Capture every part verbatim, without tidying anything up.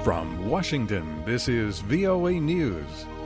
From Washington, this is V O A News.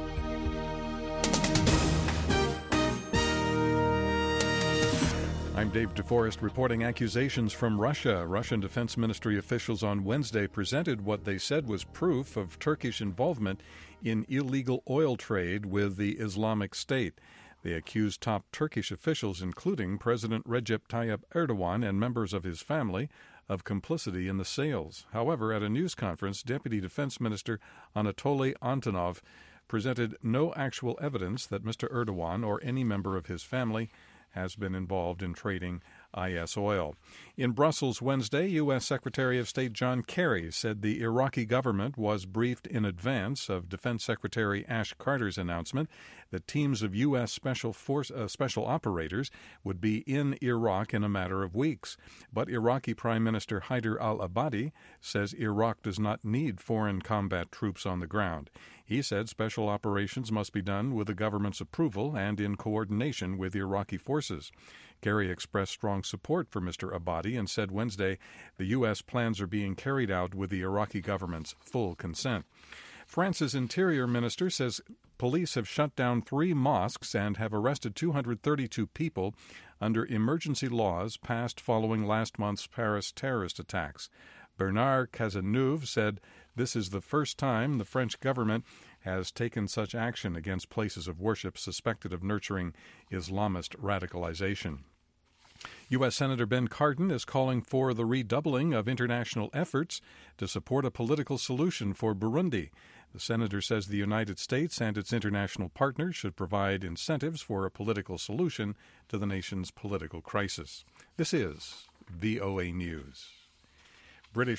I'm Dave DeForest reporting accusations from Russia. Russian Defense Ministry officials on Wednesday presented what they said was proof of Turkish involvement in illegal oil trade with the Islamic State. They accused top Turkish officials, including President Recep Tayyip Erdogan and members of his family, of complicity in the sales. However, at a news conference, Deputy Defense Minister Anatoly Antonov presented no actual evidence that Mister Erdogan or any member of his family has been involved in trading I S oil. In Brussels Wednesday, U S. Secretary of State John Kerry said the Iraqi government was briefed in advance of Defense Secretary Ash Carter's announcement that teams of U S. Special Force uh, special operators would be in Iraq in a matter of weeks. But Iraqi Prime Minister Haider al-Abadi says Iraq does not need foreign combat troops on the ground. He said special operations must be done with the government's approval and in coordination with Iraqi forces. Kerry expressed strong support for Mister Abadi and said Wednesday the U S plans are being carried out with the Iraqi government's full consent. France's interior minister says police have shut down three mosques and have arrested two hundred thirty-two people under emergency laws passed following last month's Paris terrorist attacks. Bernard Cazeneuve said this is the first time the French government has taken such action against places of worship suspected of nurturing Islamist radicalization. U S. Senator Ben Cardin is calling for the redoubling of international efforts to support a political solution for Burundi. The senator says the United States and its international partners should provide incentives for a political solution to the nation's political crisis. This is V O A News.